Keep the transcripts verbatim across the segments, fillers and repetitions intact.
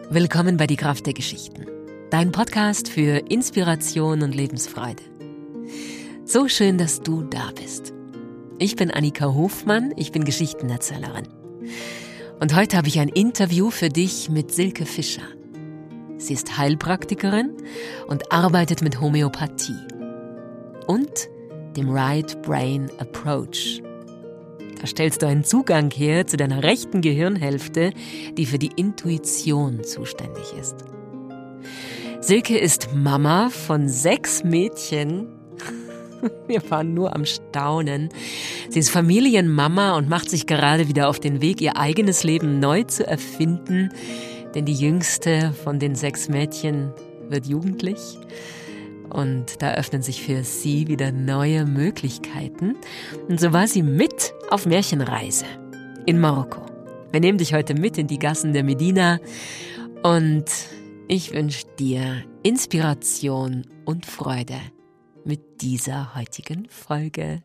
Willkommen bei Die Kraft der Geschichten, dein Podcast für Inspiration und Lebensfreude. So schön, dass du da bist. Ich bin Annika Hofmann, ich bin Geschichtenerzählerin. Und heute habe ich ein Interview für dich mit Silke Fischer. Sie ist Heilpraktikerin und arbeitet mit Homöopathie und dem Right Brain Approach. Da stellst du einen Zugang her zu deiner rechten Gehirnhälfte, die für die Intuition zuständig ist. Silke ist Mama von sechs Mädchen. Wir waren nur am Staunen. Sie ist Familienmama und macht sich gerade wieder auf den Weg, ihr eigenes Leben neu zu erfinden, denn die jüngste von den sechs Mädchen wird jugendlich. Und da öffnen sich für sie wieder neue Möglichkeiten. Und so war sie mit auf Märchenreise in Marokko. Wir nehmen dich heute mit in die Gassen der Medina. Und ich wünsche dir Inspiration und Freude mit dieser heutigen Folge.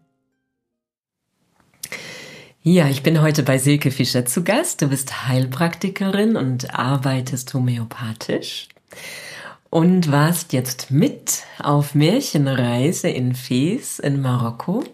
Ja, ich bin heute bei Silke Fischer zu Gast. Du bist Heilpraktikerin und arbeitest homöopathisch. Und warst jetzt mit auf Märchenreise in Fez in Marokko.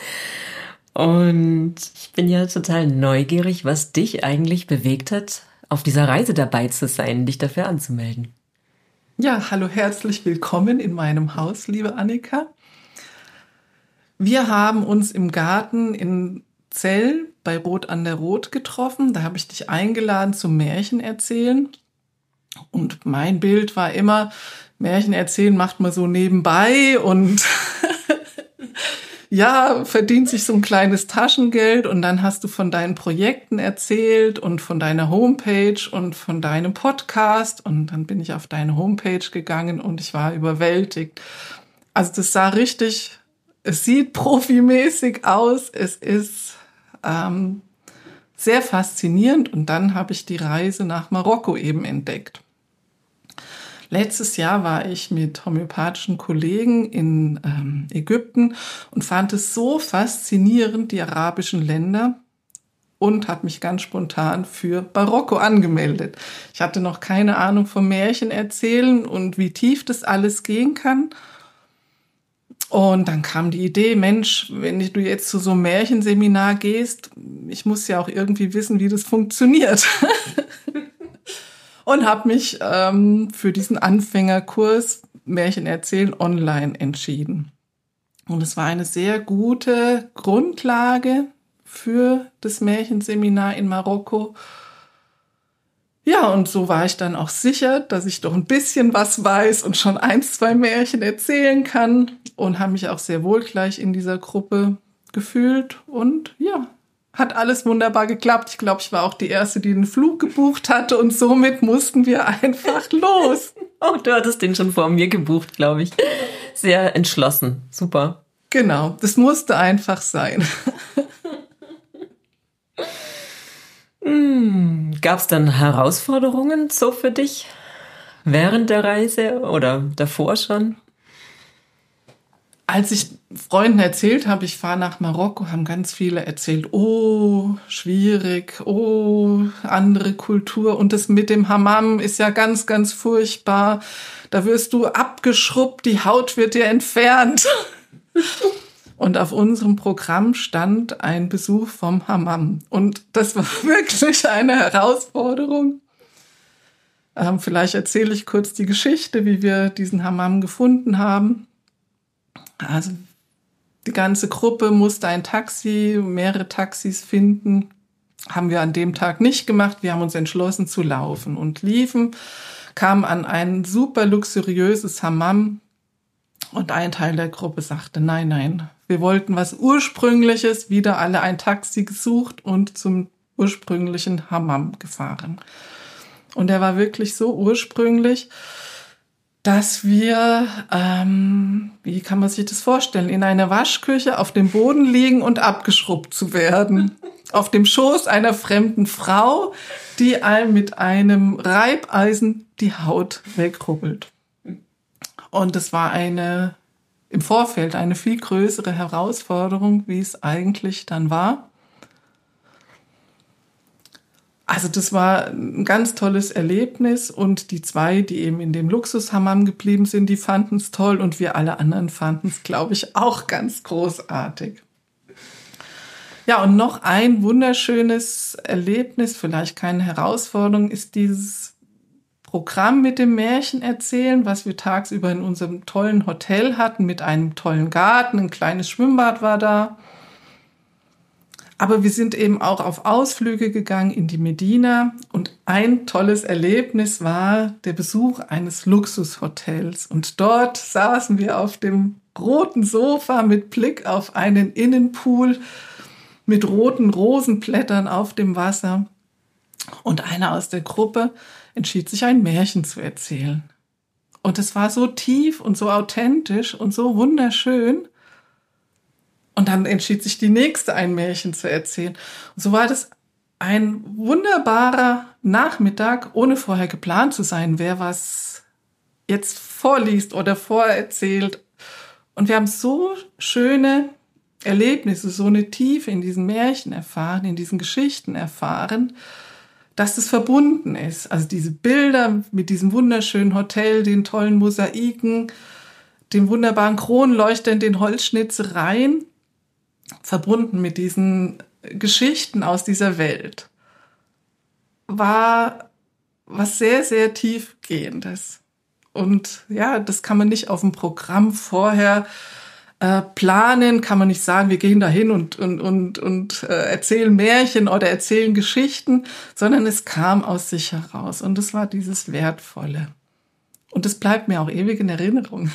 Und ich bin ja total neugierig, was dich eigentlich bewegt hat, auf dieser Reise dabei zu sein, dich dafür anzumelden. Ja, hallo, herzlich willkommen in meinem Haus, liebe Annika. Wir haben uns im Garten in Zell bei Rot an der Rot getroffen. Da habe ich dich eingeladen zum Märchen erzählen. Und mein Bild war immer, Märchen erzählen macht man so nebenbei und ja, verdient sich so ein kleines Taschengeld und dann hast du von deinen Projekten erzählt und von deiner Homepage und von deinem Podcast und dann bin ich auf deine Homepage gegangen und ich war überwältigt. Also das sah richtig, es sieht profimäßig aus, es ist ähm, sehr faszinierend und dann habe ich die Reise nach Marokko eben entdeckt. Letztes Jahr war ich mit homöopathischen Kollegen in ähm, Ägypten und fand es so faszinierend, die arabischen Länder, und habe mich ganz spontan für Marokko angemeldet. Ich hatte noch keine Ahnung vom Märchen erzählen und wie tief das alles gehen kann. Und dann kam die Idee, Mensch, wenn du jetzt zu so einem Märchenseminar gehst, ich muss ja auch irgendwie wissen, wie das funktioniert. Und habe mich ähm, für diesen Anfängerkurs Märchen erzählen online entschieden. Und es war eine sehr gute Grundlage für das Märchenseminar in Marokko. Ja, und so war ich dann auch sicher, dass ich doch ein bisschen was weiß und schon ein, zwei Märchen erzählen kann und habe mich auch sehr wohl gleich in dieser Gruppe gefühlt und ja, hat alles wunderbar geklappt. Ich glaube, ich war auch die Erste, die den Flug gebucht hatte und somit mussten wir einfach los. Oh, du hattest den schon vor mir gebucht, glaube ich. Sehr entschlossen. Super. Genau, das musste einfach sein. Hm, gab es dann Herausforderungen so für dich während der Reise oder davor schon? Als ich Freunden erzählt habe, ich fahre nach Marokko, haben ganz viele erzählt, oh, schwierig, oh, andere Kultur und das mit dem Hammam ist ja ganz, ganz furchtbar. Da wirst du abgeschrubbt, die Haut wird dir entfernt. Und auf unserem Programm stand ein Besuch vom Hammam. Und das war wirklich eine Herausforderung. Ähm, vielleicht erzähle ich kurz die Geschichte, wie wir diesen Hammam gefunden haben. Also die ganze Gruppe musste ein Taxi, mehrere Taxis finden. Haben wir an dem Tag nicht gemacht. Wir haben uns entschlossen zu laufen und liefen, kamen an ein super luxuriöses Hammam. Und ein Teil der Gruppe sagte, nein, nein, wir wollten was Ursprüngliches, wieder alle ein Taxi gesucht und zum ursprünglichen Hammam gefahren. Und er war wirklich so ursprünglich, dass wir, ähm, wie kann man sich das vorstellen, in einer Waschküche auf dem Boden liegen und abgeschrubbt zu werden. Auf dem Schoß einer fremden Frau, die einem mit einem Reibeisen die Haut wegrubbelt. Und es war eine, im Vorfeld eine viel größere Herausforderung, wie es eigentlich dann war. Also Also das war ein ganz tolles Erlebnis und die zwei, die eben in dem Luxushammam geblieben sind, die fanden es toll und wir alle anderen fanden es, glaube ich, auch ganz großartig. Ja, und noch ein wunderschönes Erlebnis, vielleicht keine Herausforderung, ist dieses Programm mit dem Märchen erzählen, was wir tagsüber in unserem tollen Hotel hatten, mit einem tollen Garten, ein kleines Schwimmbad war da. Aber wir sind eben auch auf Ausflüge gegangen in die Medina und ein tolles Erlebnis war der Besuch eines Luxushotels. Und dort saßen wir auf dem roten Sofa mit Blick auf einen Innenpool mit roten Rosenblättern auf dem Wasser. Und einer aus der Gruppe entschied sich, ein Märchen zu erzählen. Und es war so tief und so authentisch und so wunderschön. Und dann entschied sich die Nächste, ein Märchen zu erzählen. Und so war das ein wunderbarer Nachmittag, ohne vorher geplant zu sein, wer was jetzt vorliest oder vorerzählt. Und wir haben so schöne Erlebnisse, so eine Tiefe in diesen Märchen erfahren, in diesen Geschichten erfahren, dass es verbunden ist. Also diese Bilder mit diesem wunderschönen Hotel, den tollen Mosaiken, den wunderbaren Kronleuchtern, den Holzschnitzereien, verbunden mit diesen Geschichten aus dieser Welt, war was sehr, sehr tiefgehendes. Und ja, das kann man nicht auf dem Programm vorher äh, planen, kann man nicht sagen, wir gehen dahin und, und, und, und äh, erzählen Märchen oder erzählen Geschichten, sondern es kam aus sich heraus. Und es war dieses Wertvolle. Und es bleibt mir auch ewig in Erinnerung.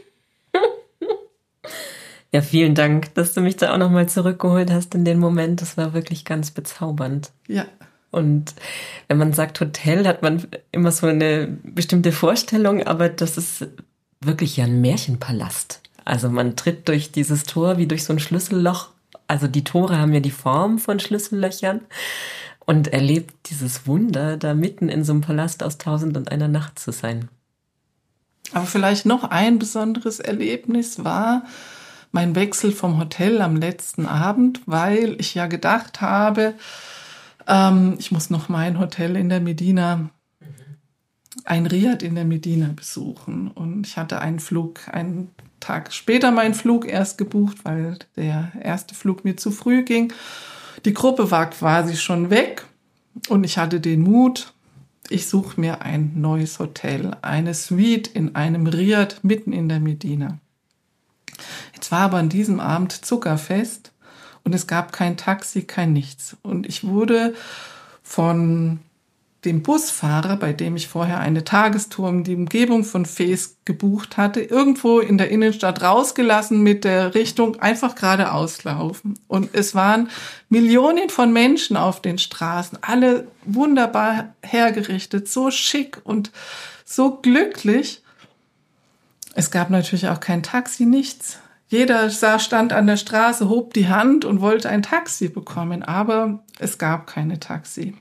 Ja, vielen Dank, dass du mich da auch nochmal zurückgeholt hast in den Moment. Das war wirklich ganz bezaubernd. Ja. Und wenn man sagt Hotel, hat man immer so eine bestimmte Vorstellung, aber das ist wirklich ja ein Märchenpalast. Also man tritt durch dieses Tor wie durch so ein Schlüsselloch. Also die Tore haben ja die Form von Schlüssellöchern und erlebt dieses Wunder, da mitten in so einem Palast aus Tausend und einer Nacht zu sein. Aber vielleicht noch ein besonderes Erlebnis war mein Wechsel vom Hotel am letzten Abend, weil ich ja gedacht habe, ähm, ich muss noch mein Hotel in der Medina, ein Riad in der Medina besuchen. Und ich hatte einen Flug, einen Tag später meinen Flug erst gebucht, weil der erste Flug mir zu früh ging. Die Gruppe war quasi schon weg und ich hatte den Mut, ich suche mir ein neues Hotel, eine Suite in einem Riad mitten in der Medina. Jetzt war aber an diesem Abend Zuckerfest und es gab kein Taxi, kein nichts. Und ich wurde von dem Busfahrer, bei dem ich vorher eine Tagestour in die Umgebung von Fez gebucht hatte, irgendwo in der Innenstadt rausgelassen mit der Richtung einfach geradeaus laufen. Und es waren Millionen von Menschen auf den Straßen, alle wunderbar hergerichtet, so schick und so glücklich. Es gab natürlich auch kein Taxi, nichts. Jeder sah, stand an der Straße, hob die Hand und wollte ein Taxi bekommen, aber es gab keine Taxi.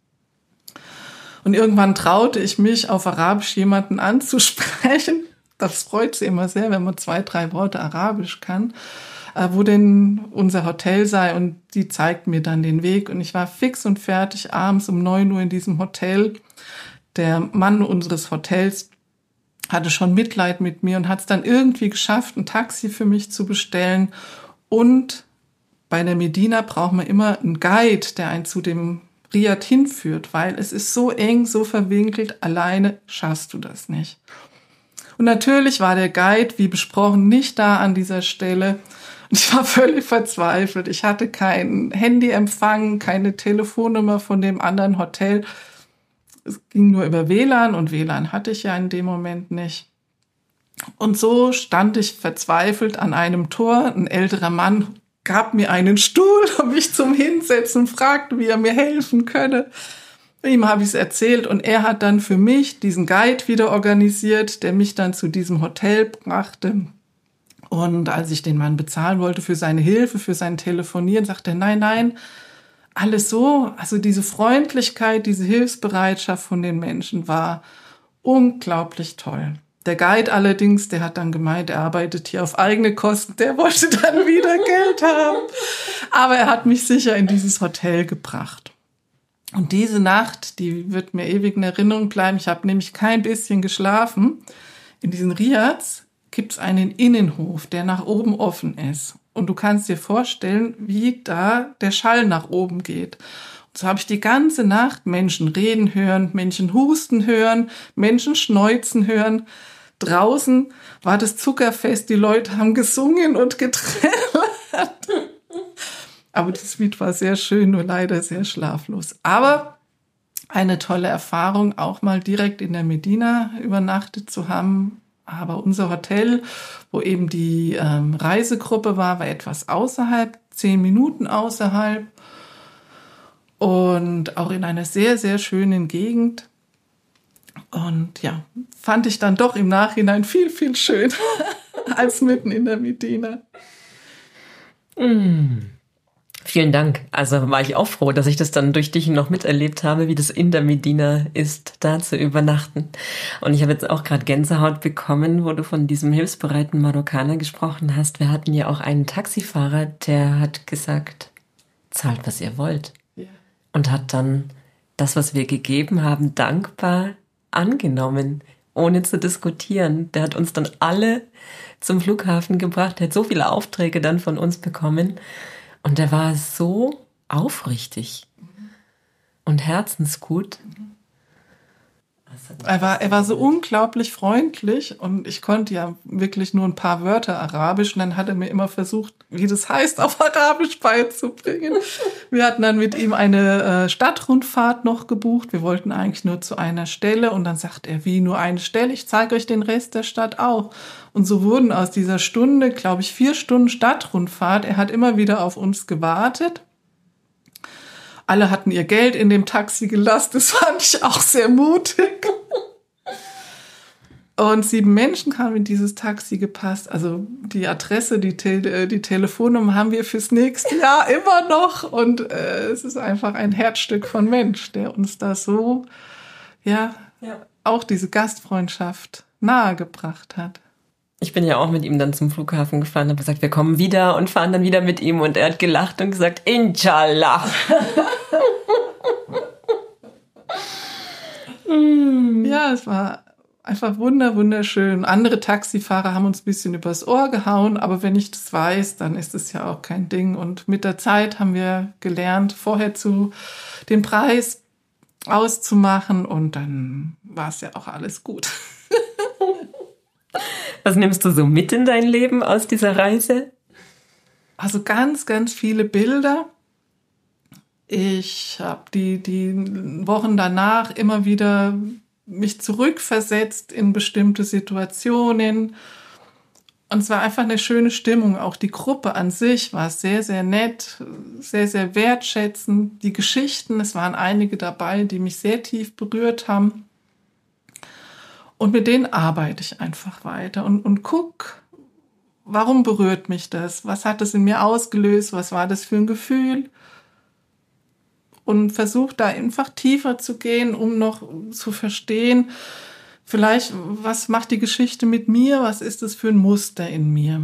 Und irgendwann traute ich mich, auf Arabisch jemanden anzusprechen. Das freut sie immer sehr, wenn man zwei, drei Worte Arabisch kann, wo denn unser Hotel sei. Und die zeigt mir dann den Weg. Und ich war fix und fertig abends um neun Uhr in diesem Hotel. Der Mann unseres Hotels hatte schon Mitleid mit mir und hat es dann irgendwie geschafft, ein Taxi für mich zu bestellen. Und bei der Medina braucht man immer einen Guide, der einen zu dem Riad hinführt, weil es ist so eng, so verwinkelt, alleine schaffst du das nicht. Und natürlich war der Guide, wie besprochen, nicht da an dieser Stelle. Und ich war völlig verzweifelt. Ich hatte keinen Handyempfang, keine Telefonnummer von dem anderen Hotel. Es ging nur über W L A N und W L A N hatte ich ja in dem Moment nicht. Und so stand ich verzweifelt an einem Tor. Ein älterer Mann gab mir einen Stuhl, um mich zum Hinsetzen und fragte, wie er mir helfen könne. Ihm habe ich es erzählt und er hat dann für mich diesen Guide wieder organisiert, der mich dann zu diesem Hotel brachte. Und als ich den Mann bezahlen wollte für seine Hilfe, für sein Telefonieren, sagte er, nein, nein, alles so, also diese Freundlichkeit, diese Hilfsbereitschaft von den Menschen war unglaublich toll. Der Guide allerdings, der hat dann gemeint, er arbeitet hier auf eigene Kosten, der wollte dann wieder Geld haben. Aber er hat mich sicher in dieses Hotel gebracht. Und diese Nacht, die wird mir ewig in Erinnerung bleiben. Ich habe nämlich kein bisschen geschlafen. In diesen Riads gibt es einen Innenhof, der nach oben offen ist. Und du kannst dir vorstellen, wie da der Schall nach oben geht. Und so habe ich die ganze Nacht Menschen reden hören, Menschen husten hören, Menschen schneuzen hören. Draußen war das Zuckerfest, die Leute haben gesungen und getrellert. Aber das Lied war sehr schön, nur leider sehr schlaflos. Aber eine tolle Erfahrung, auch mal direkt in der Medina übernachtet zu haben. Aber unser Hotel, wo eben die ähm, Reisegruppe war, war etwas außerhalb, zehn Minuten außerhalb. Und auch in einer sehr, sehr schönen Gegend. Und ja, fand ich dann doch im Nachhinein viel, viel schöner als mitten in der Medina. Mm. Vielen Dank. Also war ich auch froh, dass ich das dann durch dich noch miterlebt habe, wie das in der Medina ist, da zu übernachten. Und ich habe jetzt auch gerade Gänsehaut bekommen, wo du von diesem hilfsbereiten Marokkaner gesprochen hast. Wir hatten ja auch einen Taxifahrer, der hat gesagt, zahlt, was ihr wollt. Ja. Und hat dann das, was wir gegeben haben, dankbar angenommen, ohne zu diskutieren. Der hat uns dann alle zum Flughafen gebracht, der hat so viele Aufträge dann von uns bekommen. Und er war so aufrichtig und herzensgut. Er war, er war so unglaublich freundlich und ich konnte ja wirklich nur ein paar Wörter Arabisch und dann hat er mir immer versucht, wie das heißt, auf Arabisch beizubringen. Wir hatten dann mit ihm eine äh, Stadtrundfahrt noch gebucht. Wir wollten eigentlich nur zu einer Stelle und dann sagt er, wie nur eine Stelle? Ich zeige euch den Rest der Stadt auch. Und so wurden aus dieser Stunde, glaube ich, vier Stunden Stadtrundfahrt. Er hat immer wieder auf uns gewartet. Alle hatten ihr Geld in dem Taxi gelassen. Das fand ich auch sehr mutig. Und sieben Menschen kamen in dieses Taxi gepasst. Also die Adresse, die, Te- die Telefonnummer haben wir fürs nächste Jahr immer noch. Und äh, es ist einfach ein Herzstück von Mensch, der uns da so, ja, ja, auch diese Gastfreundschaft nahegebracht hat. Ich bin ja auch mit ihm dann zum Flughafen gefahren, habe gesagt, wir kommen wieder und fahren dann wieder mit ihm. Und er hat gelacht und gesagt, Inshallah. Ja, es war einfach wunder, wunderschön. Andere Taxifahrer haben uns ein bisschen übers Ohr gehauen, aber wenn ich das weiß, dann ist es ja auch kein Ding. Und mit der Zeit haben wir gelernt, vorher zu den Preis auszumachen und dann war es ja auch alles gut. Was nimmst du so mit in dein Leben aus dieser Reise? Also ganz, ganz viele Bilder. Ich habe die, die Wochen danach immer wieder mich zurückversetzt in bestimmte Situationen. Und es war einfach eine schöne Stimmung. Auch die Gruppe an sich war sehr, sehr nett, sehr, sehr wertschätzend. Die Geschichten, es waren einige dabei, die mich sehr tief berührt haben. Und mit denen arbeite ich einfach weiter und, und guck, warum berührt mich das? Was hat das in mir ausgelöst? Was war das für ein Gefühl? Und versuche da einfach tiefer zu gehen, um noch zu verstehen, vielleicht, was macht die Geschichte mit mir? Was ist das für ein Muster in mir?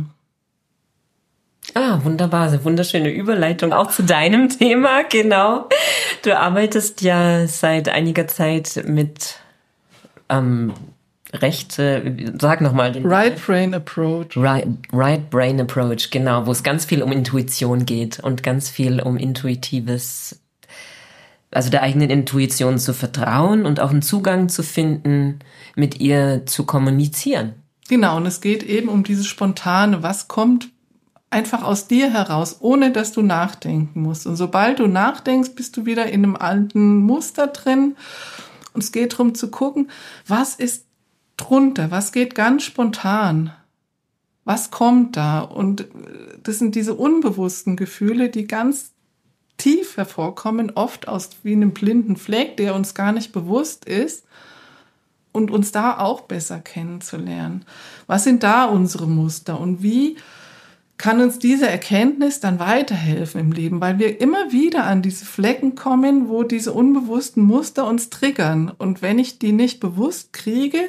Ah, wunderbar, eine wunderschöne Überleitung auch zu deinem Thema, genau. Du arbeitest ja seit einiger Zeit mit ähm, Rechte, sag nochmal den Right Brain Approach. Right, right Brain Approach, genau, wo es ganz viel um Intuition geht und ganz viel um intuitives, also der eigenen Intuition zu vertrauen und auch einen Zugang zu finden, mit ihr zu kommunizieren. Genau, und es geht eben um dieses Spontane, was kommt einfach aus dir heraus, ohne dass du nachdenken musst. Und sobald du nachdenkst, bist du wieder in einem alten Muster drin. Und es geht darum zu gucken, was ist drunter, was geht ganz spontan, was kommt da? Und das sind diese unbewussten Gefühle, die ganz tief hervorkommen, oft aus wie einem blinden Fleck, der uns gar nicht bewusst ist, und uns da auch besser kennenzulernen. Was sind da unsere Muster und wie kann uns diese Erkenntnis dann weiterhelfen im Leben, weil wir immer wieder an diese Flecken kommen, wo diese unbewussten Muster uns triggern. Und wenn ich die nicht bewusst kriege,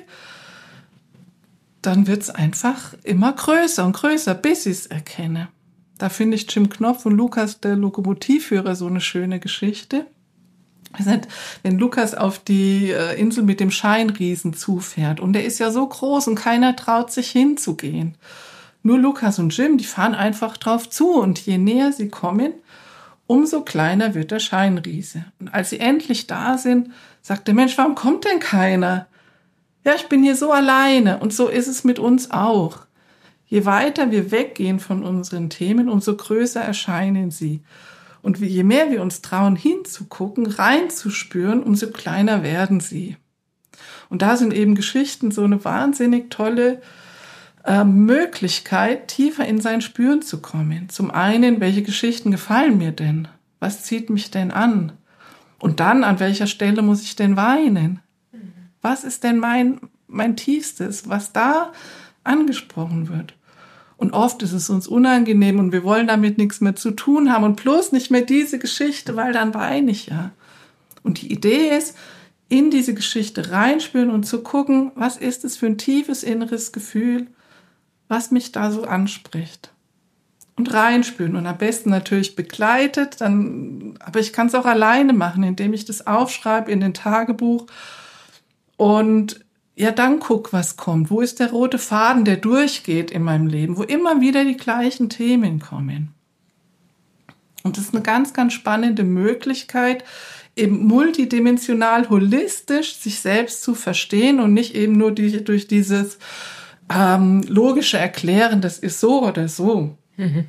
dann wird es einfach immer größer und größer, bis ich es erkenne. Da finde ich Jim Knopf und Lukas, der Lokomotivführer, so eine schöne Geschichte. wenn Lukas auf die Insel mit dem Scheinriesen zufährt und der ist ja so groß und keiner traut sich hinzugehen. Nur Lukas und Jim, die fahren einfach drauf zu und je näher sie kommen, umso kleiner wird der Scheinriese. Und als sie endlich da sind, sagt der Mensch, warum kommt denn keiner? Ja, ich bin hier so alleine und so ist es mit uns auch. Je weiter wir weggehen von unseren Themen, umso größer erscheinen sie. Und je mehr wir uns trauen, hinzugucken, reinzuspüren, umso kleiner werden sie. Und da sind eben Geschichten so eine wahnsinnig tolle äh, Möglichkeit, tiefer in sein Spüren zu kommen. Zum einen, welche Geschichten gefallen mir denn? Was zieht mich denn an? Und dann, an welcher Stelle muss ich denn weinen? Was ist denn mein, mein Tiefstes, was da angesprochen wird? Und oft ist es uns unangenehm und wir wollen damit nichts mehr zu tun haben und bloß nicht mehr diese Geschichte, weil dann weine ich ja. Und die Idee ist, in diese Geschichte reinspüren und zu gucken, was ist es für ein tiefes inneres Gefühl, was mich da so anspricht. Und reinspüren und am besten natürlich begleitet, dann, aber ich kann es auch alleine machen, indem ich das aufschreibe in den Tagebuch und ja, dann guck, was kommt. Wo ist der rote Faden, der durchgeht in meinem Leben, wo immer wieder die gleichen Themen kommen. Und das ist eine ganz, ganz spannende Möglichkeit, eben multidimensional, holistisch sich selbst zu verstehen und nicht eben nur die, durch dieses ähm, logische Erklären, das ist so oder so. Mhm.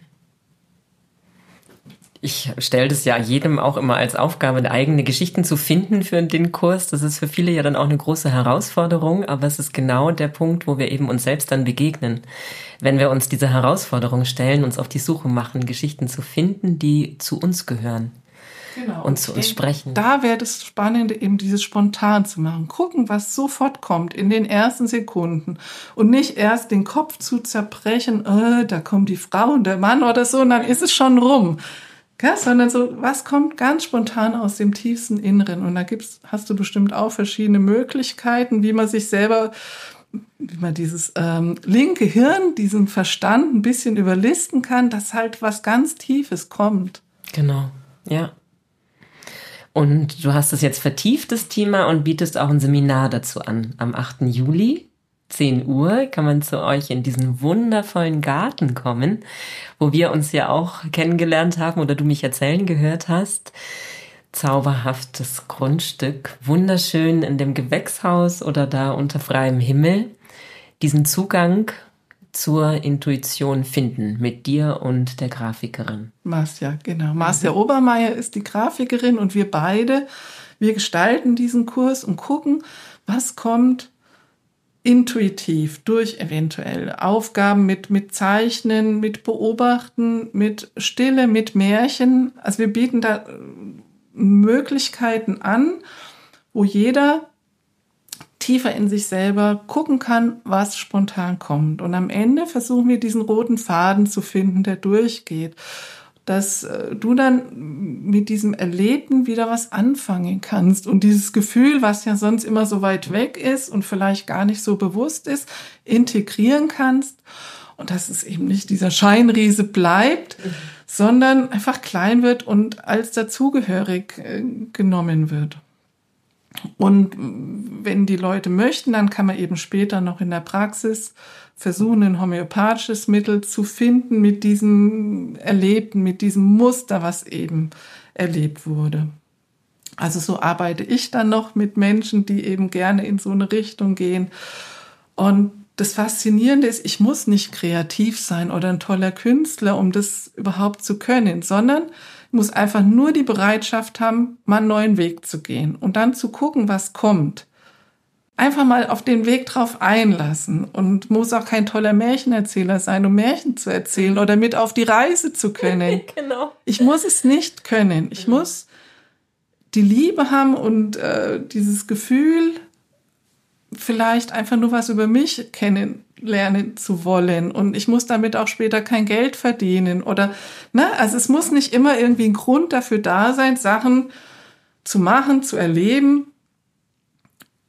Ich stelle das ja jedem auch immer als Aufgabe, eigene Geschichten zu finden für den Kurs. Das ist für viele ja dann auch eine große Herausforderung, aber es ist genau der Punkt, wo wir eben uns selbst dann begegnen. Wenn wir uns diese Herausforderung stellen, uns auf die Suche machen, Geschichten zu finden, die zu uns gehören. Genau, und zu uns sprechen. Da wäre das Spannende, eben dieses spontan zu machen. Gucken, was sofort kommt in den ersten Sekunden. Und nicht erst den Kopf zu zerbrechen, äh, da kommt die Frau und der Mann oder so, und dann ist es schon rum. Ja, sondern so, was kommt ganz spontan aus dem tiefsten Inneren? Und da gibt's, hast du bestimmt auch verschiedene Möglichkeiten, wie man sich selber, wie man dieses ähm, linke Hirn, diesen Verstand ein bisschen überlisten kann, dass halt was ganz Tiefes kommt. Genau, ja. Und du hast es jetzt vertieft, das Thema, und bietest auch ein Seminar dazu an. Am achten Juli, zehn Uhr, kann man zu euch in diesen wundervollen Garten kommen, wo wir uns ja auch kennengelernt haben oder du mich erzählen gehört hast. Zauberhaftes Grundstück, wunderschön in dem Gewächshaus oder da unter freiem Himmel. Diesen Zugang zur Intuition finden mit dir und der Grafikerin. Marcia, genau. Marcia Obermeier ist die Grafikerin und wir beide, wir gestalten diesen Kurs und gucken, was kommt intuitiv durch eventuell Aufgaben mit, mit Zeichnen, mit Beobachten, mit Stille, mit Märchen. Also wir bieten da Möglichkeiten an, wo jeder tiefer in sich selber gucken kann, was spontan kommt. Und am Ende versuchen wir, diesen roten Faden zu finden, der durchgeht. Dass du dann mit diesem Erlebten wieder was anfangen kannst und dieses Gefühl, was ja sonst immer so weit weg ist und vielleicht gar nicht so bewusst ist, integrieren kannst und dass es eben nicht dieser Scheinriese bleibt, mhm. sondern einfach klein wird und als dazugehörig äh, genommen wird. Und wenn die Leute möchten, dann kann man eben später noch in der Praxis versuchen, ein homöopathisches Mittel zu finden mit diesem Erlebten, mit diesem Muster, was eben erlebt wurde. Also so arbeite ich dann noch mit Menschen, die eben gerne in so eine Richtung gehen. Und das Faszinierende ist, ich muss nicht kreativ sein oder ein toller Künstler, um das überhaupt zu können, sondern ich muss einfach nur die Bereitschaft haben, mal einen neuen Weg zu gehen und dann zu gucken, was kommt. Einfach mal auf den Weg drauf einlassen und muss auch kein toller Märchenerzähler sein, um Märchen zu erzählen oder mit auf die Reise zu können. Genau. Ich muss es nicht können. Ich mhm. muss die Liebe haben und äh, dieses Gefühl, vielleicht einfach nur was über mich kennenlernen zu wollen. Und ich muss damit auch später kein Geld verdienen. Oder, ne? Also es muss nicht immer irgendwie ein Grund dafür da sein, Sachen zu machen, zu erleben.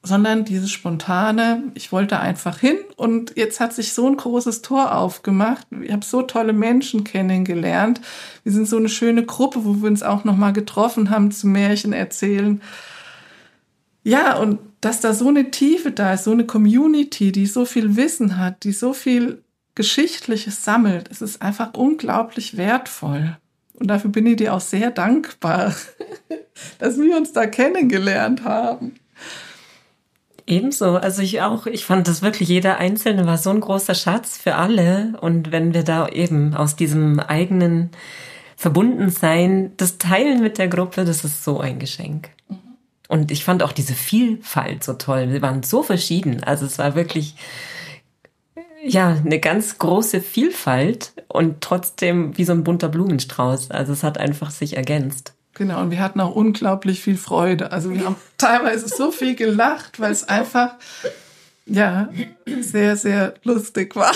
sondern dieses spontane, ich wollte einfach hin und jetzt hat sich so ein großes Tor aufgemacht. Ich habe so tolle Menschen kennengelernt. Wir sind so eine schöne Gruppe, wo wir uns auch noch mal getroffen haben zum Märchen erzählen. Ja, und dass da so eine Tiefe da ist, so eine Community, die so viel Wissen hat, die so viel Geschichtliches sammelt, es ist einfach unglaublich wertvoll. Und dafür bin ich dir auch sehr dankbar, dass wir uns da kennengelernt haben. Ebenso, also ich auch, ich fand das wirklich, jeder Einzelne war so ein großer Schatz für alle. Und wenn wir da eben aus diesem eigenen Verbundensein das teilen mit der Gruppe, das ist so ein Geschenk. Mhm. Und ich fand auch diese Vielfalt so toll. Wir waren so verschieden. Also es war wirklich, ja, eine ganz große Vielfalt und trotzdem wie so ein bunter Blumenstrauß. Also es hat einfach sich ergänzt. Genau, und wir hatten auch unglaublich viel Freude. Also wir haben teilweise so viel gelacht, weil es einfach, ja, sehr, sehr lustig war.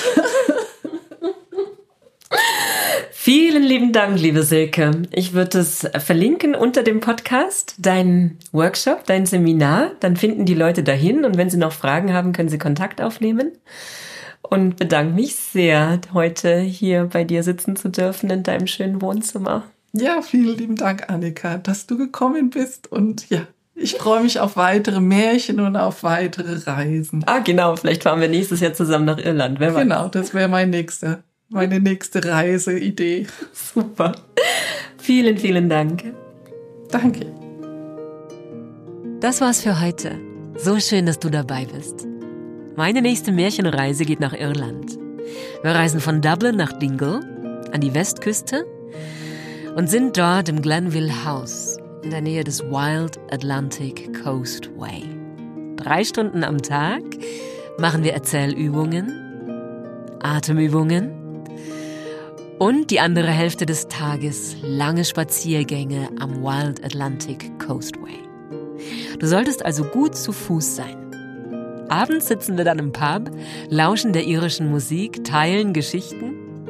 Vielen lieben Dank, liebe Silke. Ich würde es verlinken unter dem Podcast, dein Workshop, dein Seminar. Dann finden die Leute dahin und wenn sie noch Fragen haben, können sie Kontakt aufnehmen. Und bedanke mich sehr, heute hier bei dir sitzen zu dürfen in deinem schönen Wohnzimmer. Ja, vielen lieben Dank, Annika, dass du gekommen bist. Und ja, ich freue mich auf weitere Märchen und auf weitere Reisen. Ah, genau, vielleicht fahren wir nächstes Jahr zusammen nach Irland. Wer weiß. Genau, das wäre mein nächster, meine nächste Reiseidee. Super. Vielen, vielen Dank. Danke. Das war's für heute. So schön, dass du dabei bist. Meine nächste Märchenreise geht nach Irland. Wir reisen von Dublin nach Dingle an die Westküste und sind dort im Glenville House in der Nähe des Wild Atlantic Coastway. Drei Stunden am Tag machen wir Erzählübungen, Atemübungen und die andere Hälfte des Tages lange Spaziergänge am Wild Atlantic Coastway. Du solltest also gut zu Fuß sein. Abends sitzen wir dann im Pub, lauschen der irischen Musik, teilen Geschichten.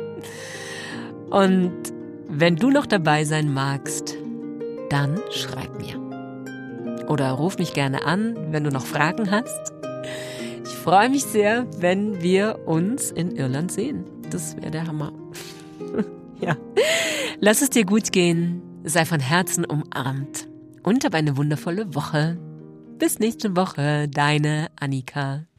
Und wenn du noch dabei sein magst, dann schreib mir. Oder ruf mich gerne an, wenn du noch Fragen hast. Ich freue mich sehr, wenn wir uns in Irland sehen. Das wäre der Hammer. Ja. Lass es dir gut gehen, sei von Herzen umarmt und hab eine wundervolle Woche. Bis nächste Woche, deine Annika.